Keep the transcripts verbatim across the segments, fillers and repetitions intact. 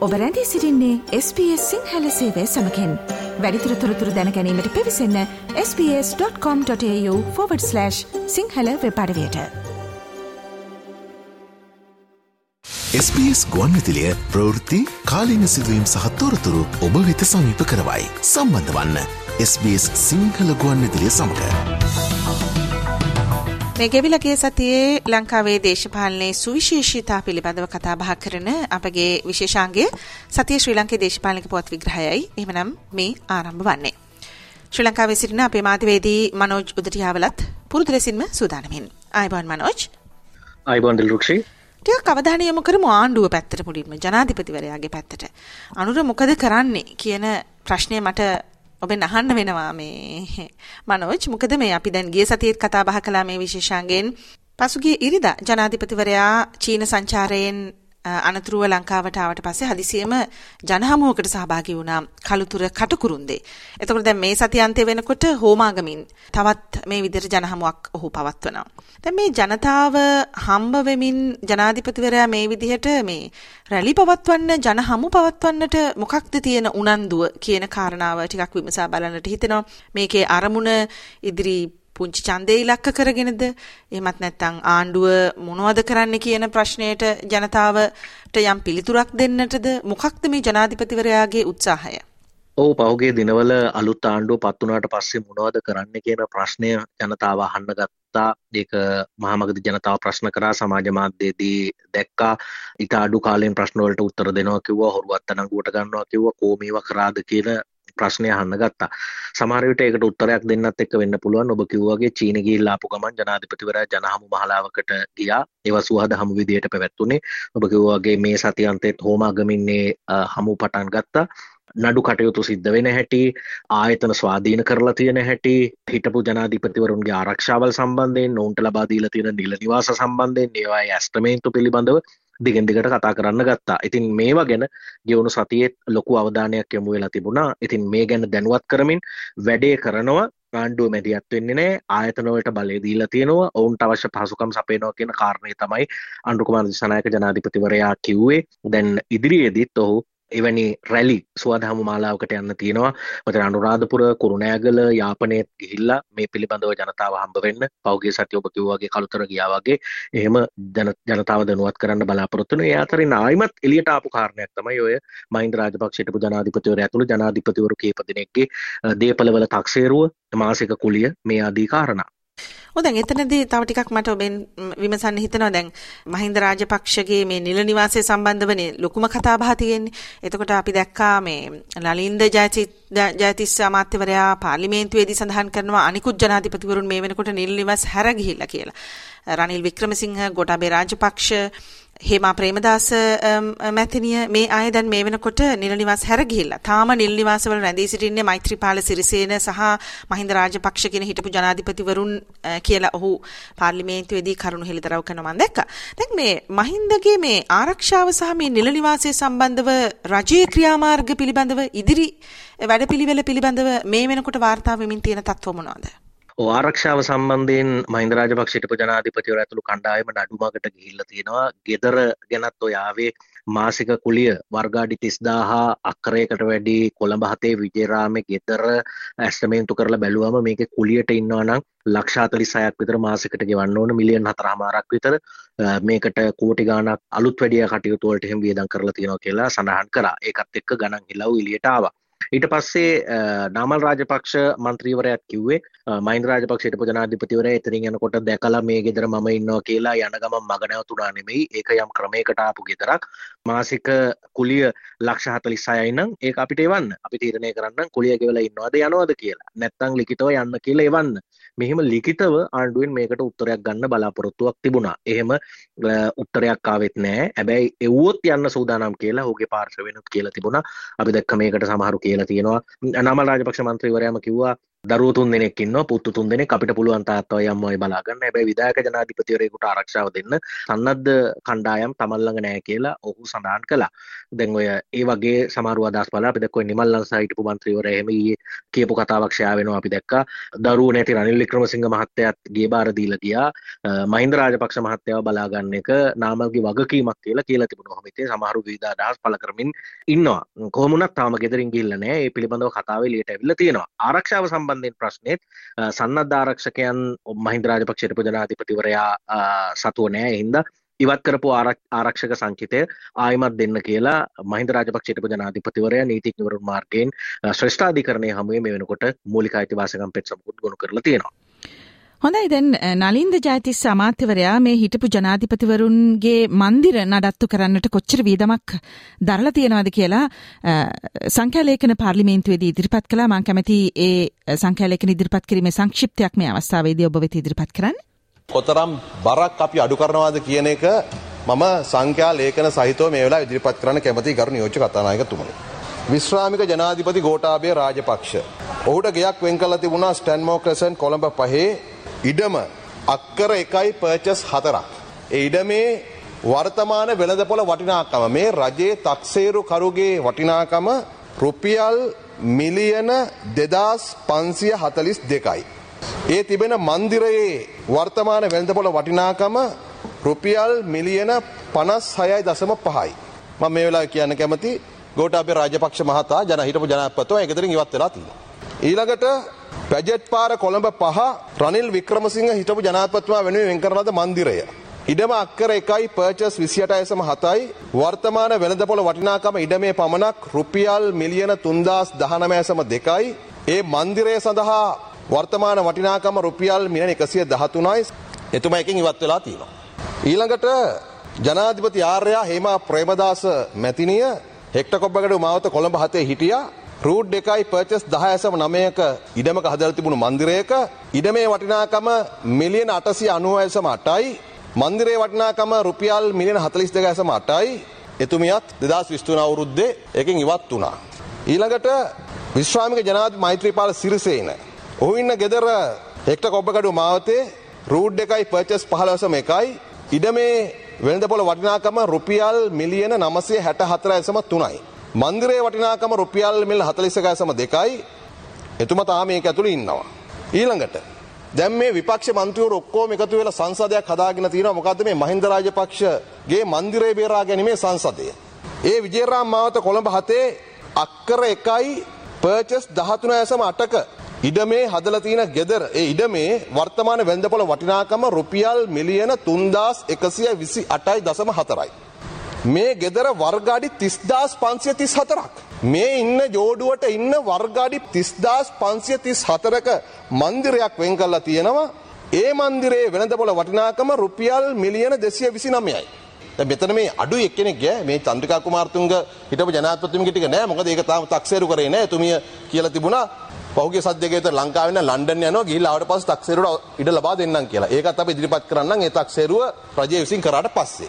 ඔබ රැඳී සිටින්නේ එස් බී එස් සිංහල සේවය සමගින්. වැඩිදුර තොරතුරු දැන ගැනීමට පිවිසන්න S B S dot com dot AU forward slash Sinhala web අඩවියට. එස් බී එස් ගුවන්විදුලිය ප්‍රවෘත්ති කාලීන සිදුවීම් සහ තොරතුරු ඔබ වෙත සමීප කරවයි. සම්බන්ධ වන්න එස් බී එස් සිංහල ගුවන්විදුලිය සමග. මේ ගෙවිලගේ සතියේ ලංකාවේ දේශපාලනයේ සුවිශේෂීතා පිළිබඳව කතා බහ කරන අපගේ විශේෂාංගය සතියේ ශ්‍රී ලංකේ දේශපාලනික පුවත් විග්‍රහයයි. එහෙමනම් මේ ආරම්භ වන්නේ. ශ්‍රී ලංකාවේ සිටින අපේ මාධ්‍යවේදී මනෝජ් උදටියාවලත් පුරුදු ලෙසින්ම සූදානමින්. ආයිබෝන් මනෝජ්. ආයිබෝන් දිල්රුක්ෂි. ටිකක් අවධානය යොමු කරමු ආණ්ඩුව පැත්තට මුලින්ම ජනාධිපතිවරයාගේ පැත්තට. අනුර මොකද කරන්නේ කියන ප්‍රශ්නය මට ඔබෙන් අහන්න වෙනවා මේ මනෝජ්. මොකද මේ අපි දැන් ගිය සතියේත් කතා බහ කළා මේ විශේෂාංගයෙන්. පසුගිය ඉරිදා ජනාධිපතිවරයා චීන සංචාරයෙන් අනතුරුව ලංකාවට ආවට පස්සේ හදිසියෙම ජනහමුවකට සහභාගී වුණා කළුතුර කටුකුරුන්දේ. එතකොට දැන් මේ සතිය අන්තය වෙනකොට හෝමාගමින් තවත් මේ විදිහට ජනහමුවක් ඔහු පවත්වනවා. දැන් මේ ජනතාව හම්බ වෙමින් ජනාධිපතිවරයා මේ විදිහට මේ රැලි පවත්වන්න ජනහමු පවත්වන්නට මොකක්ද තියෙන උනන්දුව කියන කාරණාව ටිකක් විමසා බලන්නට හිතෙනවා. මේකේ අරමුණ ඉදිරි පුංචි ඡන්දේ ඉලක්ක කරගෙනද එහෙමත් නැත්නම් ආණ්ඩුව මොනවද කරන්න කියන ප්‍රශ්නයට ජනතාවට යම් පිළිතුරක් දෙන්නටද මොකක්ද මේ ජනාධිපතිවරයාගේ උත්සාහය? ඔව් පහුගිය දිනවල අලුත් ආණ්ඩුව පත් වුණාට පස්සේ මොනවද කරන්න කියන ප්‍රශ්නය ජනතාව අහන්න ගත්තා. ඒක මහමගදී ජනතාව ප්‍රශ්න කරා, සමාජ මාධ්‍යයේදී දැක්කා. ඊට අඩු කාලයෙන් ප්‍රශ්න වලට උත්තර දෙනවා කිව්වා, හොරුවත් අනංගුවට ගන්නවා කිව්වා, කොහොමීව කරාද කියන ප්‍රශ්නය අහන්න ගත්තා. සමහර විට ඒකට උත්තරයක් දෙන්නත් එක්ක වෙන්න පුළුවන්. ඔබ කිව්වා වගේ චීන ගිහිල්ලා ආපු ගමන් ජනාධිපතිවරයා ජනහමු මහලාවකට ගියා. ඒවා සුවහද හමු විදියට පැවැත්තුනේ. ඔබ කිව්වා වගේ මේ සතියන්තෙත් හෝමාගමින්නේ හමු පටන් ගත්තා. නඩු කටයුතු සිද්ධ වෙන හැටි, ආයතන ස්වාධීන කරලා තියෙන හැටි, හිටපු ජනාධිපතිවරුන්ගේ ආරක්ෂාවල් සම්බන්ධයෙන්, ඔවුන්ට ලබා දීලා තියෙන නිල නිවාස සම්බන්ධයෙන්, ඒවායේ ඇස්තමේන්තු පිළිබඳව දිගින් දිගට කතා කරන්න ගත්තා. ඉතින් මේවා ගැන ගෙවුණු සතියේත් ලොකු අවධානයක් යොමු වෙලා තිබුණා. ඉතින් මේ ගැන දැනුවත් කරමින් වැඩේ කරනවා. ආණ්ඩුව මැදිහත් වෙන්නේ නැහැ. ආයතන වලට බලය දීලා තියෙනවා. ඔවුන්ට අවශ්‍ය පහසුකම් සපයනවා කියන කාරණේ තමයි අනුර කුමාර දිසානායක ජනාධිපතිවරයා කිව්වේ. දැන් ඉදිරියේදීත් ඔහු එවැනි රැලි සුවදහමු මාලාවකට යන්න තියෙනවා. මත අනුරාධපුර, කුරුණෑගල, යාපනයේත් ගිහිල්ලා මේ පිළිබඳව ජනතාව හම්බ වෙන්න. පෞගේ සතිය ඔබ කිව්වා වගේ කළුතර ගියා වගේ එහෙම ජනතාව දැනුවත් කරන්න බලාපොරොත්තු වෙනවා. ඒ අතරින් ආයිමත් එළියට ආපු කාරණයක් තමයි ඔය මහින්ද රාජපක්ෂ හිටපු ජනාධිපතිවරයා ඇතුළු ජනාධිපතිවරු කීප දෙනෙක්ගේ දේපළවල තක්සේරුව, මාසික කුලිය මේ ආදී කාරණා. ඔව් දැන් එතනදී තව ටිකක් මට ඔබෙන් විමසන්න හිතෙනවා. දැන් මහින්ද රාජපක්ෂගේ මේ නිල නිවාසය සම්බන්ධවනේ ලොකුම කතා බහ තියෙන්නේ. එතකොට අපි දැක්කා මේ ලලින්ද ජයතිස්ස අමාත්‍යවරයා පාර්ලිමේන්තුවේදී සඳහන් කරනවා අනිකුත් ජනාධිපතිවරුන් මේ වෙනකොට නිල නිවාස හැර ගිහිල්ලා කියලා. රනිල් වික්‍රමසිංහ, ගෝඨාභය රාජපක්ෂ, හේමා ප්‍රේමදාස මැතිනිය මේ අය දැන් මේ වෙනකොට නිල නිවාස හැර ගිහිල්ලා. තාම නිල නිවාසවල රැඳී සිටින්නේ මෛත්‍රීපාල සිරිසේන සහ මහින්ද රාජපක්ෂ කියන හිටපු ජනාධිපතිවරුන් කියලා ඔහු පාර්ලිමේන්තුවේදී කරුණු හෙළිදරව් කරනවා මම දැක්කා. දැන් මේ මහින්දගේ මේ ආරක්ෂාව සහ මේ නිල නිවාසය සම්බන්ධව රජයේ ක්‍රියාමාර්ග පිළිබඳව ඉදිරි වැඩපිළිවෙල පිළිබඳව මේ වෙනකොට වාර්තා වෙමින් තියෙන තත්ත්ව මොනවාද? ආරක්ෂාව සම්බන්ධයෙන් මහින්ද රාජපක්ෂ හිටපු ජනාධිපතිවරයා ඇතුළු කණ්ඩායම නඩුමකට ගිහිල්ලා තියෙනවා. ගෙදර ගැනත් ඔය ආවේ මාසික කුලිය වර්ගාඩි තිස්දාහ අක්කරයකට වැඩි කොළඹ හතේ විජේරාමේ ගෙදර ඇස්තමේන්තු කරලා බැලුවම මේකේ කුලියට ඉන්නවා නම් ලක්ෂ හතළිස් හයක් විතර මාසෙකට ගෙවන්න ඕන, මිලියන් හතරමාරක් විතර. මේකට කෝටි ගාණක් අලුත් වැඩියා කටයුතු වලට එහෙම වියදම් කරලා තියෙනවා කියලා සඳහන් කරා. ඒකත් එක්ක ගණන් හිලව් එළියට ආවා. ඊට පස්සේ නාමල් රාජපක්ෂ මන්ත්‍රීවරයාත් කිව්වේ මහින්ද රාජපක්ෂ හිටපු ජනාධිපතිවරයා එතනින් යනකොට දැකලා මේ ගෙදර මම ඉන්නවා කියලා යන ගමන් මග නැවතුණා නෙමෙයි. ඒක යම් ක්‍රමයකට ආපු ගෙදරක්. මාසික කුලිය ලක්ෂ හතළිස් හයයි නම් ඒක අපිට එවන්න. අපි තීරණය කරන්න කුලිය ගෙවලා ඉන්නවද යනවද කියලා. නැත්නම් ලිඛිතව යන්න කියලා එවන්න. මෙහෙම ලිඛිතව ආණ්ඩුවෙන් මේකට උත්තරයක් ගන්න බලාපොරොත්තුවක් තිබුණා. එහෙම උත්තරයක් ආවෙත් නැහැ. හැබැයි එව්වොත් යන්න සූදානම් කියලා ඔහුගේ පාර්ශවයෙන්ත් කියලා තිබුණා. අපි දැක්ක මේකට සමහරු කියලා තියෙනවා. නාමල් රාජපක්ෂ මන්ත්‍රීවරයාම කිව්වා දරුවෝ තුන් දෙනෙක් ඉන්නවා, පුතු තුන් දෙනෙක්. අපිට පුළුවන් තාත්තා අය අම්මා අය බලා ගන්න. හැබැයි විධායක ජනාධිපතිවරයෙකුට ආරක්ෂාව දෙන්න සන්නද්ධ කණ්ඩායම් තමන් ළඟ නැහැ කියලා ඔහු සඳහන් කළා. දැන් ඔය ඒ වගේ සමහරව අදහස් බලලා අපි දැක්ක ඔය නිමල් ලංසා හිටපු මන්ත්‍රීවරයා එහෙම ඊයේ කියපු කතාවක් ෂෙයා වෙනවා අපි දැක්කා. දරුවෝ නැති රනිල් වික්‍රමසිංහ මහත්තයාත් ගේ බාර දීලා ගියා. මහින්ද රාජපක්ෂ මහත්තයාව බලා ගන්න එක නාමල්ගේ වගකීමක් කියලා කියලා තිබුණා. ඔහොම ඉතින් සමහරු විවිධ අදහස් පළ කරමින් ඉන්නවා. කොහොම වුණත් තාම ගෙදරින් ගිහිල්ලා නැහැ. ඒ පිළිබඳව කතාව එළියට ඇවිල්ලා තියෙනවා. ආරක්ෂාව සම්බන්ධයෙන් ප්‍රශ්නේත් සන්නද්ධ ආරක්ෂකයන් මහින්ද රාජපක්ෂ හිටපු ජනාධිපතිවරයා සතුව නැහැ. ඒ හින්දා ඉවත් කරපු ආරක්ෂක සංචිතය ආයිමත් දෙන්න කියලා මහින්ද රාජපක්ෂ හිටපු ජනාධිපතිවරයා නීතිඥවරුන් මාර්ගයෙන් ශ්‍රේෂ්ඨාධිකරණය හමුවේ මේ වෙනකොට මූලික අයිතිවාසිකම් පෙත්සමකුත් ගොනු කරලා තියෙනවා. හොඳයි දැන් නලින්ද ජයතිස්ස අමාත්‍යවරයා මේ හිටපු ජනාධිපතිවරුන්ගේ මන්දිර නඩත්තු කරන්නට කොච්චර වියදමක් දරලා තියෙනවද කියලා සංඛ්‍යා ලේඛන පාර්ලිමේන්තුවේදී ඉදිරිපත් කළා. මම කැමති ඒ සංඛ්‍යා ලේඛන ඉදිරිපත් කිරීමේ සංක්ෂිප්තයක් මේ අවස්ථාවේදී ඔබ වෙත ඉදිරිපත් කරන්න. කොතරම් බරක් අපි අඩු කරනවාද කියන එක මම සංඛ්‍යා ලේඛන සහිතව මේ වෙලාව ඉදිරිපත් කරන්න කැමතියි ගරු නියෝජ්‍ය කතානායකතුමනි. විශ්‍රාමික ජනාධිපති ගෝඨාභය රාජපක්ෂ ඔහුට ගෙයක් වෙන් කරලා තිබුණා ස්ටැන්මෝ ක්‍රසන්ට් කොළඹ පහේ ඉඩම අක්කර එකයි පර්චස් හතරක්. ඒ ඉඩමේ වර්තමාන වෙළඳපොළ වටිනාකම මේ රජයේ තක්සේරු කරුගේ වටිනාකම රුපියල් මිලියන දෙදාස් පන්සිය හතලිස් දෙකයි. ඒ තිබෙන මන්දිරයේ වර්තමාන වෙළඳපොළ වටිනාකම රුපියල් මිලියන පනස් හයයි දශම පහයි. මම මේ වෙලාවේ කියන්න කැමති ගෝඨාභය රාජපක්ෂ මහතා ජන හිටපු ජනාධිපතිතුමා ඒකතරින් ඉවත් වෙලා තියෙනවා. ඊළඟට පැජට් පාර කොළඹ පහ රනිල් වික්‍රමසිංහ හිටපු ජනාධිපතිතුමා වෙනුවෙන් වෙන් කරන ලද මන්දිරය. ඉඩම අක්කර එකයි පර්චස් විසිඅට දශම හතයි වර්තමාන වෙළඳපොළ වටිනාකම ඉඩමේ පමණක් රුපියල් මිලියන තුන්දාස් දහනවය දශම දෙකයි. ඒ මන්දිරය සඳහා වර්තමාන වටිනාකම රුපියල් මිලියන එකසිය දහතුනයි. එතුමා එකෙන් ඉවත් වෙලා තියෙනවා. ඊළඟට ජනාධිපති ආර්යා හේමා ප්‍රේමදාස මැතිණිය හෙක්ටර් කොබ්බගඩොව මාවත කොළඹ හතේ හිටියා. රූට් එකයි පර්චස් දහය දශම නවයක ඉඩමක හදලා තිබුණු මන්දිරයක ඉඩමේ වටිනාකම මිලියන අටසිය අනූවය දශම අටයි. මන්දිරයේ වටිනාකම රුපියල් මිලියන හතලිස් දෙක දශම අටයි. එතුමියත් දෙදාස් විසිතුන අවුරුද්දේ එකෙන් ඉවත් වුණා. ඊළඟට විශ්‍රාමික ජනාධිපති මෛත්‍රීපාල සිරිසේන ඔහු ඉන්න ගෙදර හෙක්ටර් කොබ්බගඩොව මාවතේ රූට් එකයි පර්චස් පහළොව දශම එකයි ඉඩමේ වෙළඳපොළ වටිනාකම රුපියල් මිලියන නවසිය හැට හතර දශම තුනයි. මන්දිරයේ වටිනාකම රුපියල් මිලියන හතලිස් එක දශම දෙකයි. එතුමා තාම මේක ඇතුළේ ඉන්නවා. ඊළඟට දැන් මේ විපක්ෂ මන්ත්‍රීවරු ඔක්කොම එකතු වෙලා සංසදයක් හදාගෙන තියෙනවා. මොකද්ද මේ මහින්ද රාජපක්ෂගේ මන්දිරය බේරා ගැනීමේ සංසදය. ඒ විජේරාම මාවත කොළඹ හතේ අක්කර එකයි පර්චස් දහතුන දශම අටක ඉඩමේ හදලා තියෙන ගෙදර ඒ ඉඩමේ වර්තමාන වෙළඳපොළ වටිනාකම රුපියල් මිලියන තුන්දාස් එකසිය විසි අටයි දශම හතරයි. මේ ගෙදර වර්ග අඩි තිස්දාස් පන්සිය තිස් හතරක්. මේ ඉන්න ජෝඩුවට ඉන්න වර්ග අඩි තිස්දාස් පන්සිය තිස් හතරක මන්දිරයක් වෙන් කරලා තියෙනවා. ඒ මන්දිරයේ වෙළඳපොළ වටිනාකම රුපියල් මිලියන දෙසිය විසි නවයයි. දැන් මෙතන මේ අඩු එක්කෙනෙක් ගෑ මේ චන්ද්‍රිකා කුමාරතුංග හිටපු ජනාධිපතිතුමගේ ටික නෑ. මොකද ඒක තාම තක්සේරු කරේ නෑ. එතුමිය කියලා තිබුණා පහුගිය සති දෙකේ විතර ලංකාවේ ඉඳන් ලන්ඩන් යනවා ගිහිල්ලා ආවට පස්සේ තක්සේරුවට ඉඩ ලබා දෙන්නම් කියලා. ඒකත් අපි ඉදිරිපත් කරන්නම් ඒ තක්සේරුව රජය විසින් කරාට පස්සේ.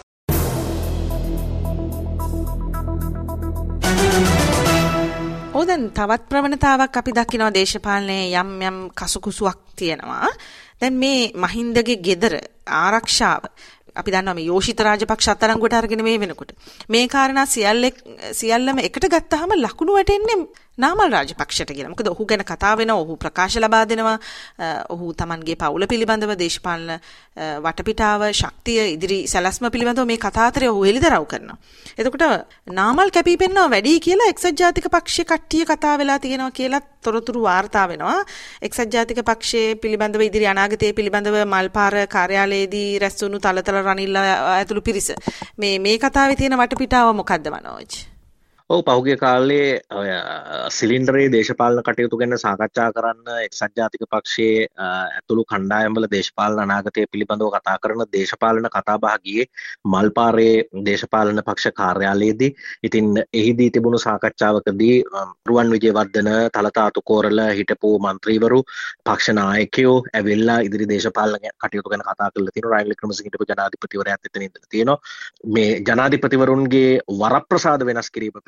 ඕදන් තවත් ප්‍රවණතාවක් අපි දකිනවා දේශපාලනයේ යම් යම් කසුකුසුවක් තියෙනවා. දැන් මේ මහින්දගේ ගෙදර ආරක්ෂාව අපි දන්නවා මේ යෝෂිත රාජපක්ෂ අත්අඩංගුවට අරගෙන මේ වෙනකොට මේ කාරණා සියල්ල සියල්ලම එකට ගත්තාම ලකුණු වැටෙන්නේ නාමල් රාජපක්ෂට කියලා. මොකද ඔහු ගැන කතා වෙනවා, ඔහු ප්‍රකාශ ලබා දෙනවා, ඔහු Tamanගේ පවුල පිළිබඳව දේශපාලන වටපිටාව, ශක්තිය, ඉදිරි සැලැස්ම පිළිබඳව මේ කතා අතරේ ඔහු එළිදරව් කරනවා. එතකොට නාමල් කැපී පෙනෙනවා වැඩි කියලා එක්සත් ජාතික පක්ෂයේ කට්ටිය කතා වෙලා තියෙනවා කියලා තොරතුරු වාර්තා වෙනවා. එක්සත් ජාතික පක්ෂයේ පිළිබඳව ඉදිරි අනාගතයේ පිළිබඳව මල්පාර කාර්යාලයේදී රැස් වුණු තලතල රනිල්ල ඇතුළු පිරිස මේ මේ කතාවේ තියෙන වටපිටාව මොකද්ද මනෝජ්? ඔව් පහුගිය කාලේ සිලින්ඩරේ දේශපාලන කටයුතු ගැන සාකච්ඡා කරන්න එක්සත් ජාතික පක්ෂයේ ඇතුළු කණ්ඩායම්වල දේශපාලන අනාගතය පිළිබඳව කතා කරන දේශපාලන කතාබහ ගියේ මල්පාරේ දේශපාලන පක්ෂ කාර්යාලයේදී. ඉතින් එහිදී තිබුණු සාකච්ඡාවකදී රුවන් විජේවර්ධන, තලතාතු කෝරළ හිටපු මන්ත්‍රීවරු, පක්ෂ නායකයෝ ඇවිල්ලා ඉදිරි දේශපාලන කටයුතු ගැන කතා කරලා තියෙනවා. රනිල් වික්‍රමසිංහ හිටපු ජනාධිපතිවරයාත් එතන ඉඳලා තියෙනවා. මේ ජනාධිපතිවරුන්ගේ වරප්‍රසාද වෙනස් කිරීම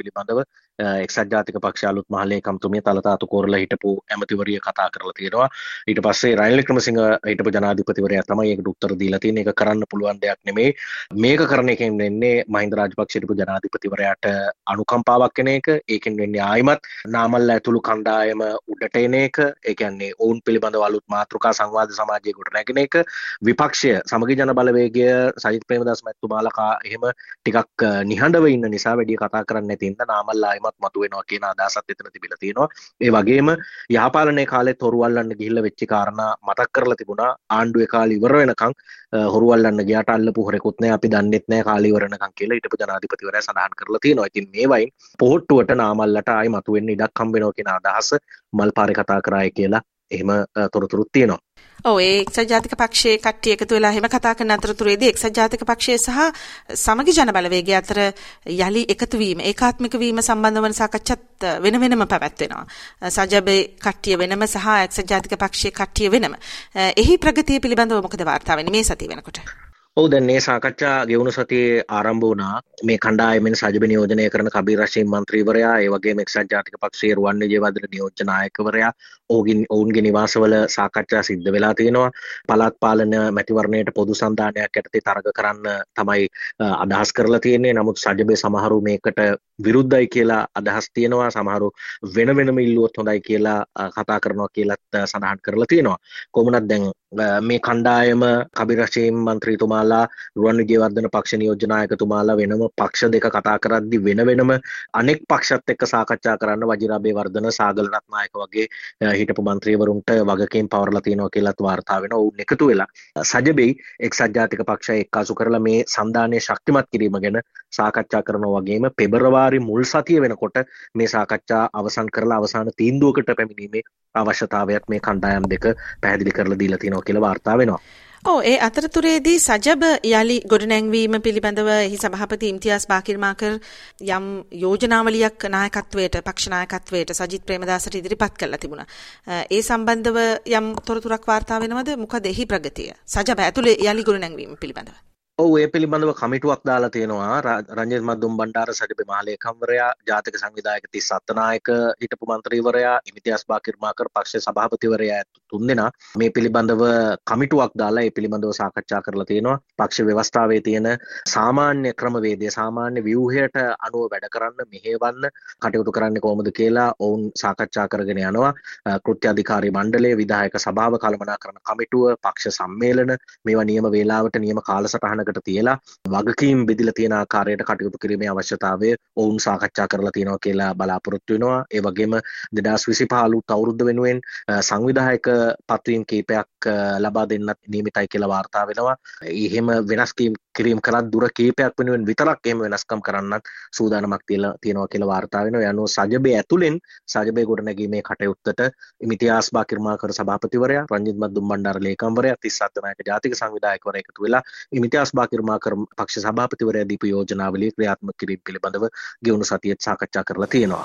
පිළිබඳව එක්සත් ජාතික පක්ෂ අලුත් මහලේකම්තුමිය තලතාතු කෝරලා හිටපු ඇමතිවරිය කතා කරලා තියෙනවා. ඊට පස්සේ රනිල් වික්‍රමසිංහ හිටපු ජනාධිපතිවරයා තමයි ඒකට උත්තර දීලා තියෙන්නේ. ඒක කරන්න පුළුවන් දෙයක් නෙමෙයි. මේක කරන එකෙන් වෙන්නේ මහින්ද රාජපක්ෂ හිටපු ජනාධිපතිවරයාට අනුකම්පාවක් වෙන එක. ඒකෙන් වෙන්නේ ආයිමත් නාමල්ල ඇතුළු කණ්ඩායම උඩට එන එක. ඒ කියන්නේ ඔවුන් පිළිබඳව අලුත් මාතෘකා සංවාද සමාජයේ ගොඩ නැගෙන එක. විපක්ෂය සමගි ජන බලවේගය සජිත් ප්‍රේමදාස මැතිතුමාලා එහෙම ටිකක් නිහඬව ඉන්න නිසා වැඩි කතා කරන්නේ නැති ඉඳ නාමල් ආයිමත් මතුවෙනවා කියන අදහසත් එතන තිබිලා තියෙනවා. ඒ වගේම යහපාලනයේ කාලෙත් හොරු අල්ලන්න ගිහිල්ලා වෙච්ච කාරණා මතක් කරලා තිබුණා. ආණ්ඩුවේ කාලේ ඉවර වෙනකන් හොරු අල්ලන්න ගියාට අල්ලපු හොරෙකුත් නැහැ අපි දන්නෙත් නැහැ කාලේ ඉවර වෙනකන් කියලා හිටපු ජනාධිපතිවරයා සඳහන් කරලා තියෙනවා. ඉතින් මේ වයින් පොහොට්ටුවට නාමල්ලට ආයි මතුවෙන්න ඉඩක් හම්බ වෙනවා කියන අදහස මල්පාරේ කතා කරායි කියලා එහෙම තොරතුරුත් තියෙනවා. ඔව් ඒ එක්සත් ජාතික පක්ෂයේ කට්ටිය එකතු වෙලා එහෙම කතා කරන අතරතුරේදී එක්සත් ජාතික පක්ෂය සහ සමගි ජන බලවේගය අතර යලි එකතු වීම ඒකාත්මික වීම සම්බන්ධ වන සාකච්ඡාත් වෙන වෙනම පැවැත්වෙනවා. සජබේ කට්ටිය වෙනම සහ එක්සත් ජාතික පක්ෂයේ කට්ටිය වෙනම. එහි ප්‍රගතිය පිළිබඳව මොකද වාර්තා වෙන්නේ මේ සතිය වෙනකොට? ඔව් දැන් මේ සාකච්ඡා ගෙවුණු සතියේ ආරම්භ වුණා. මේ කණ්ඩායමෙන් සජබ නියෝජනය කරන කබීර් රෂීද් මන්ත්‍රීවරයා ඒ වගේම එක්සත් ජාතික පක්ෂයේ රුවන් විජේවර්ධන නියෝජ්‍ය නායකවරයා ඔවුන්ගේ ඔවුන්ගේ නිවාසවල සාකච්ඡා සිද්ධ වෙලා තියෙනවා. පළාත් පාලන මැතිවරණයට පොදු සන්ධානයක් යටතේ තරග කරන්න තමයි අදහස් කරලා තියෙන්නේ. නමුත් සජබේ සමහරු මේකට විරුද්ධයි කියලා අදහස් තියෙනවා. සමහරු වෙන වෙනම ඉල්ලුවොත් හොඳයි කියලා කතා කරනවා කියලාත් සඳහන් කරලා තියෙනවා. කොහොමනත් දැන් මේ කණ්ඩායම කබීර් රෂීද් මන්ත්‍රීතුමාලා රුවන් විජේවර්ධන පක්ෂ නියෝජ්‍ය නායකතුමාලා වෙනම පක්ෂ දෙක කතා කරද්දි වෙන වෙනම අනෙක් පක්ෂත් එක්ක සාකච්ඡා කරන්න වජිරාබේ වර්ධන සාගල රත්නායක වගේ හිටපු මන්ත්‍රීවරුන්ට වගකීම් පවරලා තියෙනවා කියලාත් වාර්තා වෙනවා. ඔවුන් එකතු වෙලා සජබෙයි එක්සත් ජාතික පක්ෂය එක්කාසු කරලා මේ සන්ධානය ශක්තිමත් කිරීම ගැන සාකච්ඡා කරනවා. වගේම පෙබරවාරි මුල් සතිය වෙනකොට මේ සාකච්ඡා අවසන් කරලා අවසාන තීන්දුවකට පැමිණීමේ අවශ්‍යතාවයත් මේ කණ්ඩායම් දෙක පැහැදිලි කරලා දීලා තියෙනවා කියලා වාර්තා වෙනවා. ඔව් ඒ අතරතුරේදී සජබ යලි ගොඩනැංවීම පිළිබඳව එහි සභාපති ඉම්තියාස් බාකිර් මාකර් යම් යෝජනාවලියක් නායකත්වයට පක්ෂ නායකත්වයට සජිත් ප්‍රේමදාසට ඉදිරිපත් කරලා තිබුණා. ඒ සම්බන්ධව යම් තොරතුරක් වාර්තා වෙනවද? මොකද එහි ප්‍රගතිය සජබ ඇතුලේ යලි ගොඩනැංවීම පිළිබඳව? ඔව් ඒ පිළිබඳව කමිටුවක් දාලා තියෙනවා. රංජිත් මද්දුම් බණ්ඩාර සජබේ මහලේකම්වරයා, ජාතික සංවිධායක තිස් අත්තනායක හිටපු මන්ත්‍රීවරයා, ඉම්තියාස් බාකිර් මාකර් පක්ෂ සභාපතිවරයා තුන්දෙනා මේ පිළිබඳව කමිටුවක් දාලා ඒ පිළිබඳව සාකච්ඡා කරලා තියෙනවා. පක්ෂ ව්‍යවස්ථාවේ තියෙන සාමාන්‍ය ක්‍රමවේදය, සාමාන්‍ය ව්‍යුහයට අනුව වැඩ කරන්න, මෙහෙවන්න කටයුතු කරන්නේ කොහොමද කියලා ඔවුන් සාකච්ඡා කරගෙන යනවා. කෘත්‍ය අධිකාරී මණ්ඩලය, විධායක සභාව, කළමනාකරණ කමිටුව, පක්ෂ සම්මේලන මේවා නියම වේලාවට නියම කාලසටහනකට තියලා වගකීම් බෙදලා තියෙන ආකාරයට කටයුතු කිරීමේ අවශ්‍යතාවය ඔවුන් සාකච්ඡා කරලා තියෙනවා කියලා බලාපොරොත්තු වෙනවා. ඒ වගේම දෙදාස් විසිපහ අලුත් අවුරුද්ද වෙනුවෙන් සංවිධායක පත්වීම් කීපයක් ලබා දෙන්නත් නියමිතයි කියලා වාර්තා වෙනවා. එහෙම වෙනස් කිරීම කරත් දුර කීපයක් වෙනුවෙන් විතරක් එහෙම වෙනස්කම් කරන්නත් සූදානමක් තියලා තියෙනවා කියලා වාර්තා වෙනවා. ඒ අනුව සජබේ ඇතුලෙන් සජබේ ගොඩනැගීමේ කටයුත්තට ඉම්තියාස් බාකිර් මාකර් සභාපතිවරයා, රංජිත් මද්දුම් බණ්ඩාර ලේකම්වරයා, තිස් අත්තනායක ජාතික සංවිධායකවරයා එකතු වෙලා ඉම්තියාස් බාකිර් මාකර් පක්ෂ සභාපතිවරයා දීපු යෝජනාවලිය ක්‍රියාත්මක කිරීම පිළිබඳව ගෙවුණු සතියේත් සාකච්ඡා කරලා තියෙනවා.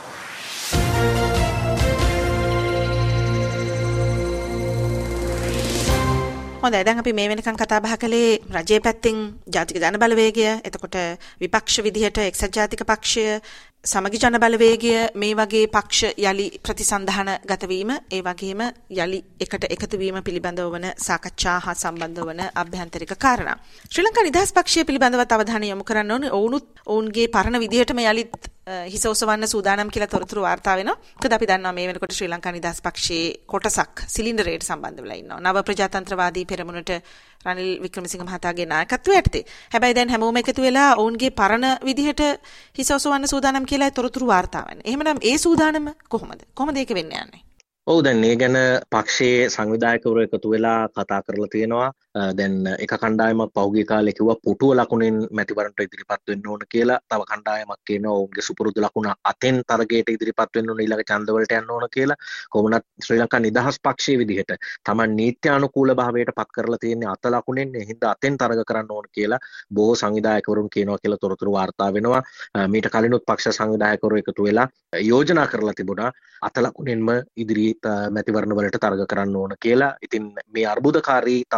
හොඳයි දැන් අපි මේ වෙනකන් කතා බහ කළේ රජයේ පැත්තෙන් ජාතික ජන බලවේගය, එතකොට විපක්ෂ විදිහට එක්සත් ජාතික පක්ෂය, සමගි ජන බලවේගය මේ වගේ පක්ෂ යලි ප්‍රතිසන්ධාන ගත වීම, ඒ වගේම යලි එකට එකතු වීම පිළිබඳව වන සාකච්ඡා හා සම්බන්ධ වන අභ්‍යන්තරික කාරණා. ශ්‍රී ලංකා නිදහස් පක්ෂය පිළිබඳව අවධානය යොමු කරන්න ඕනේ. ඔවුනුත් ඔවුන්ගේ පරණ විදිහටම යලිත් හිස ඔසවන්න සූදානම් කියලා තොරතුරු වාර්තා වෙනවා. මොකද අපි දන්නවා මේ වෙනකොට ශ්‍රී ලංකා නිදහස් පක්ෂයේ කොටසක් සිලින්ඩරයට සම්බන්ධ වෙලා ඉන්නවා. නව ප්‍රජාතන්ත්‍රවාදී පෙරමුණට රනිල් වික්‍රමසිංහ මහතාගේ නායකත්වය යටතේ. හැබැයි දැන් හැමෝම එකතු වෙලා ඔවුන්ගේ පරණ විදිහට හිස ඔසවන්න සූදානම් කියලා තොරතුරු වාර්තා වෙනවා. එහෙමනම් ඒ සූදානම කොහොමද? කොහොමද ඒක වෙන්න යන්නේ? ඔව් දැන් මේ ගැන පක්ෂයේ සංවිධායකවරු එකතු වෙලා කතා කරලා තියෙනවා. දැන් එක කණ්ඩායමක් පහුගිය කාලේ කිව්වා පුටුව ලකුණෙන් මැතිවරණට ඉදිරිපත් වෙන්න ඕන කියලා. තව කණ්ඩායමක් කියනවා ඔවුන්ගේ සුපුරුදු ලකුණ අතෙන් තරගයට ඉදිරිපත් වෙන්න ඕන, ඊළඟ ඡන්දවලට යන්න ඕන කියලා. කොහොමනත් ශ්‍රී ලංකා නිදහස් පක්ෂයේ විදිහට Taman නීත්‍යානුකූල භාවයට පත් කරලා තියෙන්නේ අත ලකුණෙන්, ඒ හින්දා අතෙන් තරග කරන්න ඕන කියලා බොහෝ සංවිධායකවරුන් කියනවා කියලා තොරතුරු වාර්තා වෙනවා. මීට කලිනුත් පක්ෂ සංවිධායකවරු එකතු වෙලා යෝජනා කරලා තිබුණා අත ලකුණෙන්ම ඉදිරි මැතිවරණ වලට තරග කරන්න ඕන කියලා. ඉතින් මේ අර්බුදකාරී තත්ත්වයක ඉන්න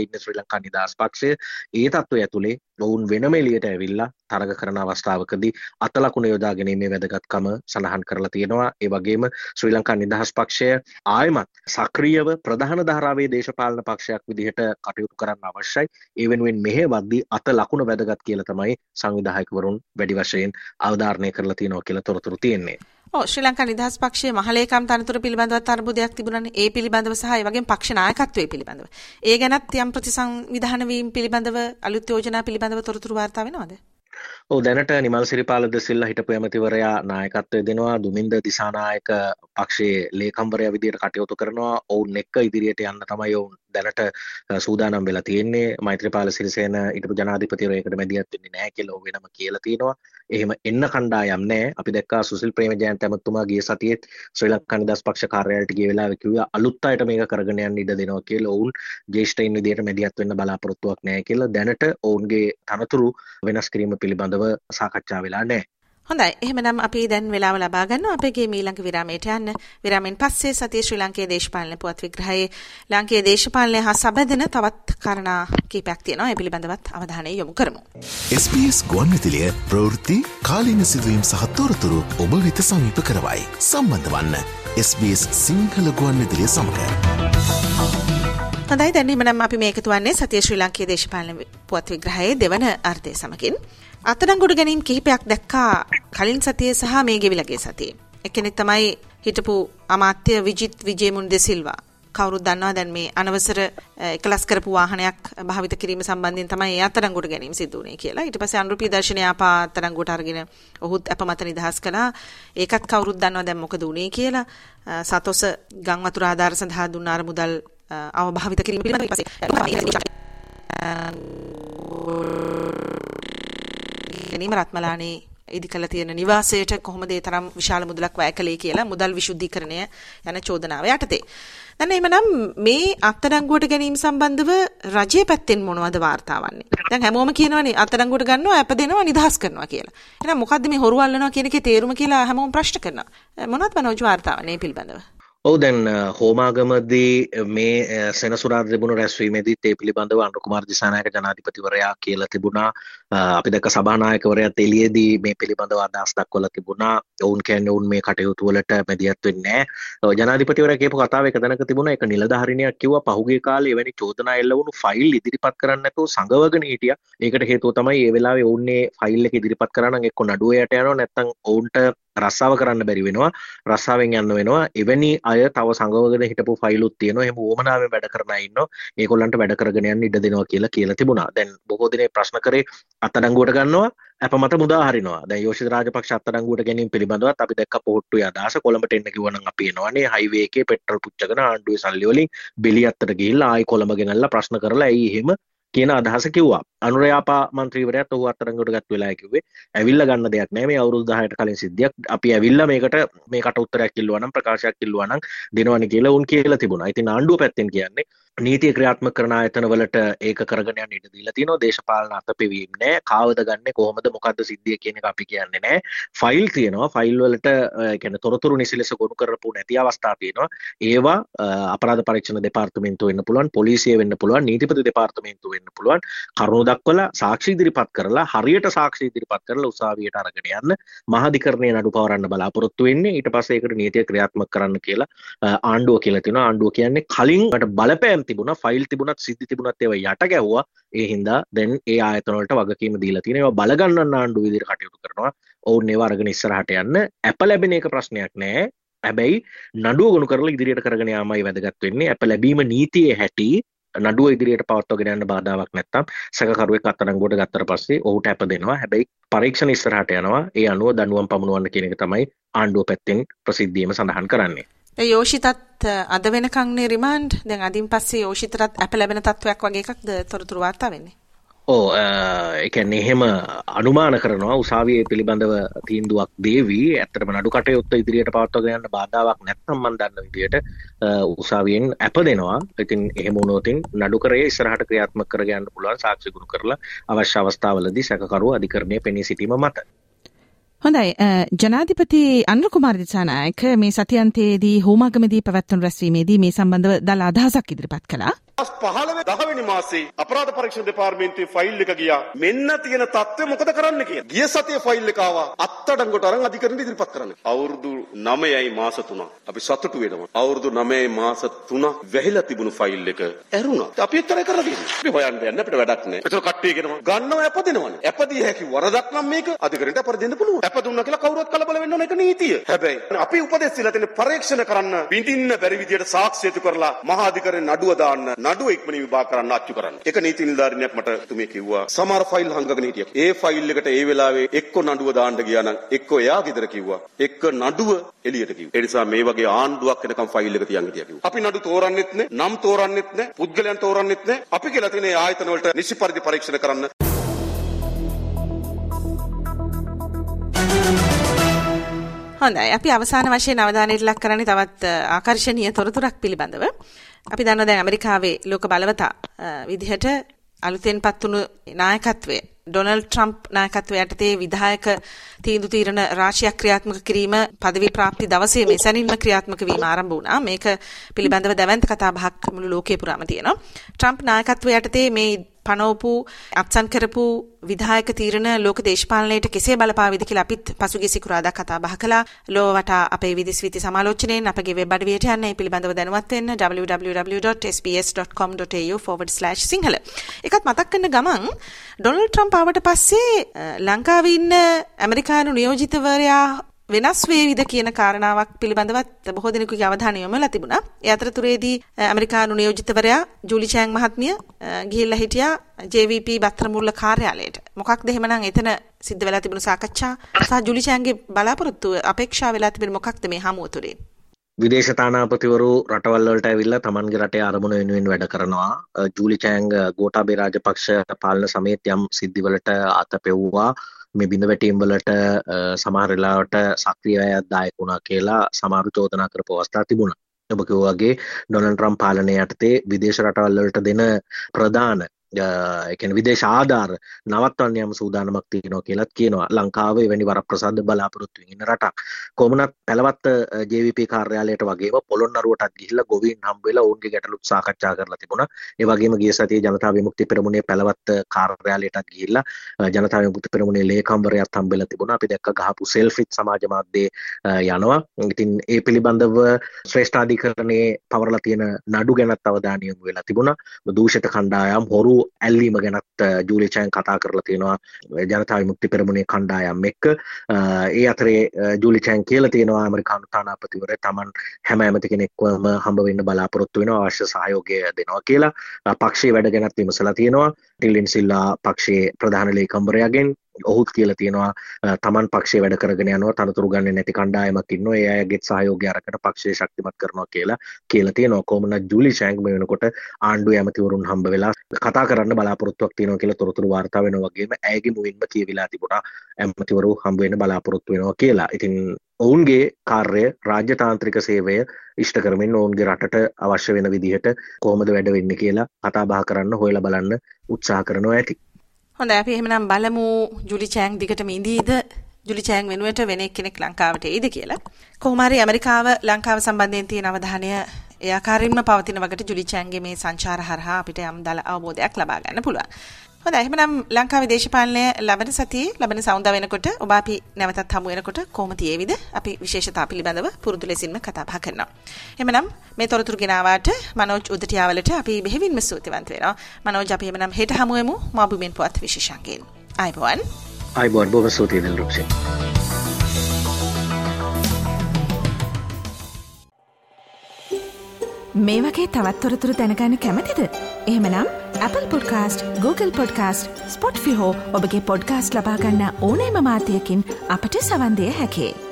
ඉන්නේ ශ්‍රී ලංකා නිදහස් පක්ෂය. ඒ තත්ත්වය ඇතුලේ ඔවුන් වෙනම එළියට ඇවිල්ලා තරග කරන අවස්ථාවකදී අත ලකුණ යොදා ගැනීමේ වැදගත්කම සඳහන් කරලා තියෙනවා. ඒ වගේම ශ්‍රී ලංකා නිදහස් පක්ෂය ආයමත් සක්‍රියව ප්‍රධාන ධාරාවේ දේශපාලන පක්ෂයක් විදිහට කටයුතු කරන්න අවශ්‍යයි. ඒ වෙනුවෙන් මෙහෙවද්දී අත ලකුණ වැදගත් කියලා තමයි සංවිධායකවරුන් වැඩි වශයෙන් අවධාරණය කරලා තියෙනවා කියලා තොරතුරු තියෙන්නේ. ඔව් ශ්‍රී ලංකා නිදහස් පක්ෂයේ මහලේකම් තනතුර පිළිබඳව අර්බුදයක් තිබුණානේ. ඒ පිළිබඳව සහ ඒ වගේම පක්ෂ නායකත්වයේ පිළිබඳව. ඒ ගැනත් යම් ප්‍රතිසංවිධාන වීම පිළිබඳව අලුත් යෝජනා පිළිබඳව තොරතුරු වාර්තා වෙනවද? ඔව් දැනට නිමල් සිරිපාල ද සිල්ලා හිටපු ඇමතිවරයා නායකත්වය දෙනවා. දුමින්ද දිසානායක පක්ෂයේ ලේකම්වරයා විදිහට කටයුතු කරනවා. ඔවුන් එක්ක ඉදිරියට යන්න තමයි ඔවුන් දැනට සූදානම් වෙලා තියෙන්නේ. මෛත්‍රීපාල සිරිසේන හිටපු ජනාධිපතිවරයෙකුට මැදිහත් වෙන්නේ නැහැ කියලා ඔව් වෙනම කියලා තියෙනවා. එහෙම එන්න කණ්ඩායම් නැහැ. අපි දැක්කා සුසිල් ප්‍රේමජයන්ත ඇමතුමා ගිය සතියේත් ශ්‍රී ලංකා නිදහස් පක්ෂ කාර්යාලයට ගිය වෙලාවේ කිව්වා අලුත් අයට මේක කරගෙන යන්න ඉඩ දෙනවා කියලා. ඔවුන් ජ්‍යෙෂ්ඨයින් විදිහට මැදිහත් වෙන්න බලාපොරොත්තුවක් නැහැ කියලා. දැනට ඔවුන්ගේ තනතුරු වෙනස් කිරීම පිළිබඳව සාකච්ඡා වෙලා නැහැ. හොඳයි. එහෙමනම් අපි දැන් වෙලාව ලබා ගන්නවා අපේ මීළඟ විරාමයට යන්න. විරාමෙන් පස්සේ සතිය ශ්‍රී ලංකේය දේශපාලන පුවත් විග්‍රහයේ ලාංකේය දේශපාලනය හා සබැඳෙන තවත් කාරණා කිහිපයක් තියෙනවා. ඒ පිළිබඳවත් අවධානය යොමු කරමු. එස් බී එස් ගුවන්විදුලිය ප්‍රවෘත්ති කාලීන සිදුවීම් සහ තොරතුරු ඔබ වෙත සමීප කරවයි. සම්බන්ධ වන්න එස් බී එස් සිංහල ගුවන්විදුලිය සමග. හොඳයි. දැන් එහෙමනම් අපි මේ එකතු වන්නේ සතිය ශ්‍රී ලංකේය දේශපාලන පුවත් විග්‍රහයේ දෙවන අර්ධය සමගින්. අත්අඩංගුවට ගැනීම කිහිපයක් දැක්කා කලින් සතියේ සහ මේ ගෙවිලගේ සතියේ. එක්කෙනෙක් තමයි හිටපු අමාත්‍ය විජිත් විජේමුණි ද සිල්වා. කවුරුත් දන්නවා දැන් මේ අනවසර එකලස් කරපු වාහනයක් භාවිත කිරීම සම්බන්ධයෙන් තමයි ඒ අත්අඩංගුවට ගැනීම සිදු වුණේ කියලා. ඊට පස්සේ අනුරූපී දර්ශනය ආපා අත්අඩංගුවට අරගෙන ඔහුත් අපමත නිදහස් කළා. ඒකත් කවුරුත් දන්නවා දැන් මොකද වුණේ කියලා. සතොස ගම් වතුර ආධාර සඳහා දුන්න අර මුදල් අවභාවිත කිරීම පිළිබඳව ඊට පස්සේ ගැනීම රත්මලානේ ඉදි කළ තියෙන නිවාසයට කොහොමද ඒ තරම් විශාල මුදලක් වැය කළේ කියලා මුදල් විශුද්ධීකරණය යන චෝදනාව යටතේ. දැන් එහෙමනම් මේ අත්අඩංගුවට ගැනීම සම්බන්ධව රජයේ පැත්තෙන් මොනවද වාර්තා වන්නේ? දැන් හැමෝම කියනවානේ අත්අඩංගුවට ගන්නවා, අප දෙනවා, නිදහස් කරනවා කියලා. එහෙනම් මොකද්ද මේ හොරු අල්ලනවා කියන එකේ තේරුම කියලා හැමෝම ප්‍රශ්න කරනවා. මොනවද මනෝජ් වාර්තාව මේ පිළිබඳව? ඔව් දැන් හෝමාගමදී මේ සෙනසුරාදා තිබුණු රැස්වීමේදීත් ඒ පිළිබඳව අනුර කුමාර දිසානායක ජනාධිපතිවරයා කියලා තිබුණා. අපි දැක්ක සභානායකවරයාත් එළියේදී මේ පිළිබඳව අදහස් දක්වලා තිබුණා. ඔවුන් කියන්නේ ඔවුන් මේ කටයුතු වලට මැදිහත් වෙන්නේ නැහැ. ජනාධිපතිවරයා කියපු කතාව එක තැනක තිබුණා. ඒක නිලධාරිනියක් කිව්වා පහුගිය කාලේ එවැනි චෝදනා එල්ල වුණු ෆයිල් ඉදිරිපත් කරන්න නැතුව සංගවගෙන හිටියා. ඒකට හේතුව තමයි ඒ වෙලාවේ ඔවුන්නේ ෆයිල් එක ඉදිරිපත් කරා නම් එක්ක නඩුව යට යනවා නැත්නම් ඔවුන්ට රස්සාව කරන්න බැරි වෙනවා. රස්සාවෙන් යන්න වෙනවා. එවැනි අය තව සංගවගෙන හිටපු ෆයිලුත් තියෙනවා. එහෙම ඕමනාවෙන් වැඩ කරන අය ඉන්නවා. ඒගොල්ලන්ට වැඩ කරගෙන යන්න ඉඩ දෙනවා කියලා කියලා තිබුණා. දැන් බොහෝ දිනේ ප්‍රශ්න කරේ අත්අඩංගුවට ගන්නවා, අපමත මුදා හරිනවා. දැන් යෝෂිත රාජපක්ෂ අත්අඩංගුවට ගැනීම පිළිබඳවත් අපි දැක්ක පොහොට්ටුවේ අදහස කොළඹට එන්න කිව්වනම් අපි එනවනේ. හයිවේ එකේ පෙට්‍රල් පුච්චගෙන ආණ්ඩුවේ සල්ලි වලින් බෙලියත්තට ගිහිල්ලා ආයි කොළඹ ගෙනල්ලා ප්‍රශ්න කරලා ඇයි එහෙම කියන අදහස කිව්වා. අනුරයාපා මන්ත්‍රීවරයාත් ඔහු අත්අඩංගුවට ගත් වෙලාවේ කිව්වේ ඇවිල්ලා ගන්න දෙයක් නෑ, මේ අවුරුදු දහයට කලින් සිද්ධියක්. අපි ඇවිල්ලා මේකට මේකට උත්තරයක් ඉල්ලුවා නම් ප්‍රකාශයක් ඉල්ලුවා නම් දෙනවනේ කියලා උන් කියලා තිබුණා. ඉතින් ආණ්ඩුව පැත්තෙන් කියන්නේ නීතිය ක්‍රියාත්මක කරන ආයතන වලට ඒක කරගෙන යන්න ඉඩ දීලා තියෙනවා. දේශපාලන අතපෙවීම නෑ. කාවද ගන්නෙ කොහොමද මොකද්ද සිද්ධිය කියන එක අපි කියන්නේ නෑ. ෆයිල් තියෙනවා. ෆයිල් වලට කියන්නේ තොරතුරු නිසිලෙස ගොනු කරපු නැති අවස්ථා තියෙනවා. ඒවා අපරාධ පරීක්ෂණ දෙපාර්තමේන්තුව වෙන්න පුළුවන්, පොලිසිය වෙන්න පුළුවන්, නීතිපති දෙපාර්තමේන්තුව වෙන්න පුළුවන්. කරුණු දක්වලා සාක්ෂි ඉදිරිපත් කරලා හරියට සාක්ෂි ඉදිරිපත් කරලා උසාවියට අරගෙන යන්න මහාධිකරණයේ නඩු පවරන්න බලාපොරොත්තු වෙන්නේ. ඊට පස්සේ ඒකට නීතිය ක්‍රියාත්මක කරන්න කියලා ආණ්ඩුව කියලා තියෙනවා. ආණ්ඩුව කියන්නේ කලින් බලපෑම් තිබුණා, ෆයිල් තිබුණත් සිද්ධි තිබුණත් ඒවා යට ගැව්වා. ඒ හින්දා දැන් ඒ ආයතන වලට වගකීම දීලා තියෙනවා. ඒවා බල ගන්නන්න ආණ්ඩුව විදිහට කටයුතු කරනවා. ඔවුන් ඒවා අරගෙන ඉස්සරහට යන්න. අප ලැබෙන එක ප්‍රශ්නයක් නෑ. හැබැයි නඩුව ගොනු කරලා ඉදිරියට කරගෙන යාමයි වැදගත් වෙන්නේ. අප ලැබීම නීතියේ හැටි නඩුව ඉදිරියට පවත්වාගෙන යන්න බාධාවක් නැත්තම් සැකකරුවෙක් අත්අඩංගුවට ගත්තට පස්සේ ඔහුට අප දෙනවා. හැබැයි පරීක්ෂණ ඉස්සරහට යනවා. ඒ අනුව දඬුවම් පමුණුවන්න කියන එක තමයි ආණ්ඩුව පැත්තෙන් ප්‍රසිද්ධියම සඳහන් කරන්නේ. යෝෂිතත් අද වෙනකන් රිමාන්ඩ්. දැන් අදින් පස්සේ යෝෂිතට අප ලැබෙන තත්වයක් වගේ එකක්ද තොරතුරු වාර්තා වෙන්නේ? ඕ ඒ කියන්නේ එහෙම අනුමාන කරනවා උසාවියේ පිළිබඳව තීන්දුවක් දේවි. ඇත්තටම නඩු කටයුත්ත ඉදිරියට පවත්වාගෙන යන්න බාධාවක් නැත්නම් මම දන්න විදියට උසාවියෙන් අප දෙනවා. ඉතින් එහෙම වුණොත් නඩු කරේ ඉස්සරහට ක්‍රියාත්මක කරගෙන යන්න පුළුවන් සාක්ෂි ගුණ කරලා අවශ්‍ය අවස්ථාවලදී සැකකරුව අධිකරණයේ පෙනී සිටීම මත. හොඳයි. ජනාධිපති අනුර කුමාර දිසානායක මේ සතියන්තයේදී හෝමාගමේදී පැවැත්වුණු රැස්වීමේදී මේ සම්බන්ධව දල අදහසක් ඉදිරිපත් කළා. පහළවෙනි දහවෙනි මාසේ අපරාධ පරීක්ෂණ දෙපාර්තමේන්තුවේ ෆයිල් එක ගියා. මෙන්න තියෙන තත්ත්වය මොකද කරන්න කියලා. ගිය සතියේ ෆයිල් එක ආවා අත්අඩංගුවට අරන් අධිකරණයට ඉදිරිපත් කරන්න. අවුරුදු නවයයි මාස තුනක්. අපි සතුටු වෙනවා. අවුරුදු නවයයි මාස තුනක් වැහිලා තිබුණු ෆයිල් එක ඇරුණා. අපි එක්තරා කරලා තියෙනවා. අපි හොයන්න යන්න අපිට වැඩක් නැහැ. ඒතර කට්ටිය කියනවා ගන්නව අප දෙනවනේ. අප දිය හැකි වරදක් නම් මේක අධිකරණයට අපර දෙන්න පුළුවන්. අප දුන්නා කියලා කවුරුත් කලබල වෙන්න ඕන එක නීතිය. හැබැයි අපි උපදෙස් දීලා තියෙන පරීක්ෂණ කරන්න විඳින්න බැරි විදියට සාක්ෂි එකතු කරලා මහා අධිකරණේ නඩුව දාන්න නඩුව ඉක්මනින් විභාග කරන්න අච්චු කරන්න. ඒක නීති නිලධාරිනියක් මට තුමේ කිව්වා. සමහර ෆයිල් හංගගෙන හිටියා. ඒ ෆයිල් එකට ඒ වෙලාවේ එක්ක නඩුව දාන්න ගියා නම් එක්ක එයා ගෙදර කිව්වා. එක්ක නඩුව එළියට කිව්වා. ඒ නිසා මේ වගේ ආණ්ඩුවක් වෙනකම් ෆයිල් එක තියන් හිටියා කිව්වා. අපි නඩු තෝරන්නෙත් නෑ, නම් තෝරන්නෙත් නෑ, පුද්ගලයන් තෝරන්නෙත් නෑ. අපි කියලා තියෙන ආයතන වලට නිසි පරිදි පරීක්ෂණ කරන්න. හොඳයි. අපි අවසාන වශයෙන් අවධානයට ලක් කරන්නේ තවත් ආකර්ශනීය තොරතුරක් පිළිබඳව. අපි දන්නවා දැන් ඇමරිකාවේ ලෝක බලවතා විදිහට අලුතෙන් පත් වුණු නායකත්වය ඩොනල්ඩ් ට්‍රම්ප් නායකත්වය යටතේ විධායක තීන්දුව తీරන රාශියක් ක්‍රියාත්මක කිරීම පදවි ප්‍රාප්ති දවසේ මේ සැනින්ම ක්‍රියාත්මක වීම ආරම්භ වුණා. මේක පිළිබඳව දැවැන්ත කතා බහක් මුළු ලෝකේ පුරාම තියෙනවා. ට්‍රම්ප් නායකත්වය යටතේ මේ පනවපු අත්සන් කරපු විධායක තීරණ ලෝක දේශපාලනයට කෙසේ බලපාවිද කියලා අපිත් පසුගිය සිකුරාදා කතා බහ කළා. ලෝව වටා අපේ විදේශ විති සමාලෝචනයෙන් අපගේ වෙබ් අඩවියට යන්න මේ පිළිබඳව දැනුවත් වෙන්න w w w dot s b s dot com dot a u forward slash sinhala. එකත් මතක් කරන ගමන් ඩොනල්ඩ් ට්‍රම්ප් ආවට පස්සේ ලංකාවේ ඉන්න ඇමරිකානු නියෝජිතවරයා වෙනස් වේවිද කියන කාරණාවක් පිළිබඳවත් බොහෝ දෙනෙකුගේ අවධානය යොමුලා තිබුණා. ඒ අතරතුරේදී ඇමරිකානු නියෝජිතවරයා ජූලි චෑන් මහත්මිය ගිහිල්ලා හිටියා ජේ වී පී බත්තරමුල්ල කාර්යාලයට. මොකක්ද එහෙමනම් එතන සිද්ධ වෙලා තිබුණු සාකච්ඡා සහ ජූලි චෑන්ගේ බලාපොරොත්තු අපේක්ෂා වෙලා තිබෙන මොකක්ද මේ හමුව තුළින්? විදේශ තානාපතිවරු රටවල් වලට ඇවිල්ලා තමන්ගේ රටේ අරමුණ වෙනුවෙන් වැඩ කරනවා. ජූලි චෑන් ගෝඨාභය රාජපක්ෂ පාලන සමයේත් යම් සිද්ධිවලට අතපෙව්වා. මේ බිඳ වැටීම් වලට සමහර වෙලාවට සක්‍රීය අයත් දායක වුණා කියලා සමහර චෝදනා කරපු අවස්ථා තිබුණා. ඔබ කිව්වා වගේ ඩොනල්ඩ් ට්‍රම්ප් පාලනය යටතේ විදේශ රටවල් වලට දෙන ප්‍රධාන ඒ කියන්නේ විදේශ ආධාර නවත්වන්න යම් සූදානමක් තියෙනවා කියලාත් කියනවා. ලංකාවේ එවැනි වරප්‍රසාද බලාපොරොත්තු වෙන ඉන්න රටක්. කොමුණත් පැලවත් ජේ වී පී කාර්යාලයට වගේම පොළොන්නරුවටත් ගිහිල්ලා ගොවීන් හම්බ වෙලා ඔවුන්ගේ ගැටලුත් සාකච්ඡා කරලා තිබුණා. ඒ වගේම ගිය සතියේ ජනතා විමුක්ති පෙරමුණේ පැලවත් කාර්යාලයටත් ගිහිල්ලා ජනතා විමුක්ති පෙරමුණේ ලේකම්වරයාත් හම්බෙලා තිබුණා. අපි දැක්ක ගහපු සෙල්ෆිත් සමාජ මාධ්‍යයේ යනවා. ඉතින් ඒ පිළිබඳව ශ්‍රේෂ්ඨාධිකරණයේ පවරලා තියෙන නඩු ගැනත් අවධානය යොමු වෙලා තිබුණා. දූෂිත කණ්ඩායම් හොරු ඇල්ලීම ගැනත් ජූලි චෑන් කතා කරලා තියෙනවා ජනතා විමුක්ති පෙරමුණේ කණ්ඩායම් එක්ක. ඒ අතරේ ජූලි චෑන් කියලා තියෙනවා ඇමරිකානු තානාපතිවරයා තමන් හැම ඇමති කෙනෙක්වම හම්බ වෙන්න බලාපොරොත්තු වෙනවා, අවශ්‍ය සහයෝගය දෙනවා කියලා. පක්ෂයේ වැඩ ගැනත් විමසලා තියෙනවා. ටිලින් සිල්ලා පක්ෂයේ ප්‍රධාන ලේකම්වරයාගෙන් ඔහුත් කියලා තියෙනවා තමන් පක්ෂයේ වැඩ කරගෙන යනවා, තනතුරු ගන්නේ නැති කණ්ඩායමක් ඉන්නවා, ඒ අයගේ සහයෝගය අරකට පක්ෂය ශක්තිමත් කරනවා කියලා කියලා තියෙනවා. කොහොමද ජූලි චෑන් මේ වෙනකොට ආණ්ඩුවේ ඇමතිවරුන් හම්බ වෙලා කතා කරන්න බලාපොරොත්තුවක් තියෙනවා කියලා තොරතුරු වාර්තා වෙනවා. වගේම ඇයගේ මුවින්ම කියවිලා තිබුණා ඇමතිවරු හම්බ වෙන්න බලාපොරොත්තු වෙනවා කියලා. ඉතින් ඔවුන්ගේ කාර්යය රාජ්‍යතාන්ත්‍රික සේවය ඉෂ්ට කරමින් ඔවුන්ගේ රටට අවශ්‍ය වෙන විදිහට කොහොමද වැඩ වෙන්නේ කියලා කතා බහ කරන්න හොයලා බලන්න උත්සාහ කරනවා ඇති. හොඳයි, අපි එහෙමනම් බලමු ජූලි චෑන් දිගටම ඉඳීද, ජූලි චෑන් වෙනුවට වෙන කෙනෙක් ලංකාවට එයිද කියලා. කොහොම හරි ඇමරිකාව ලංකාව සම්බන්ධයෙන් තියෙන අවධානය ඒ ආකාරයෙන්ම පවතින වගට ජූලි චෑන්ගේ මේ සංචාර හරහා අපිට යම් දල අවබෝධයක් ලබා ගන්න පුළුවන්. හොඳයි, එහෙනම් ලංකාවේ දේශපාලනය ලබන සතියේ ලබන සවුන්දා වෙනකොට ඔබ අපි නැවතත් හමු වෙනකොට කොහොම තියේවිද අපි විශේෂතා පිළිබඳව පුරුදු ලෙසින්ම කතා බහ කරනවා. එහෙනම් මේ තොරතුරු ගෙනාවාට මනෝජ් උදටියාවලට අපි බෙහෙවින්ම ස්තුතිවන්ත වෙනවා. මනෝජ්, අපි එහෙනම් හෙට හමු වෙමු මාබුමින් පුවත් විශේෂාංගයෙන්. ආයිබෝන්. ආයිබෝන් බොහොම ස්තුතියි දිල්රුක්ෂි. මේ වගේ තවත් තොරතුරු දැනගන්න කැමතිද? එහෙමනම් Apple Podcast, Google Podcast, Spotify හෝ ඔබගේ podcast ලබා ගන්න ඕනෑම මාධ්‍යයකින් අපට සවන් දෙන්න හැකියි.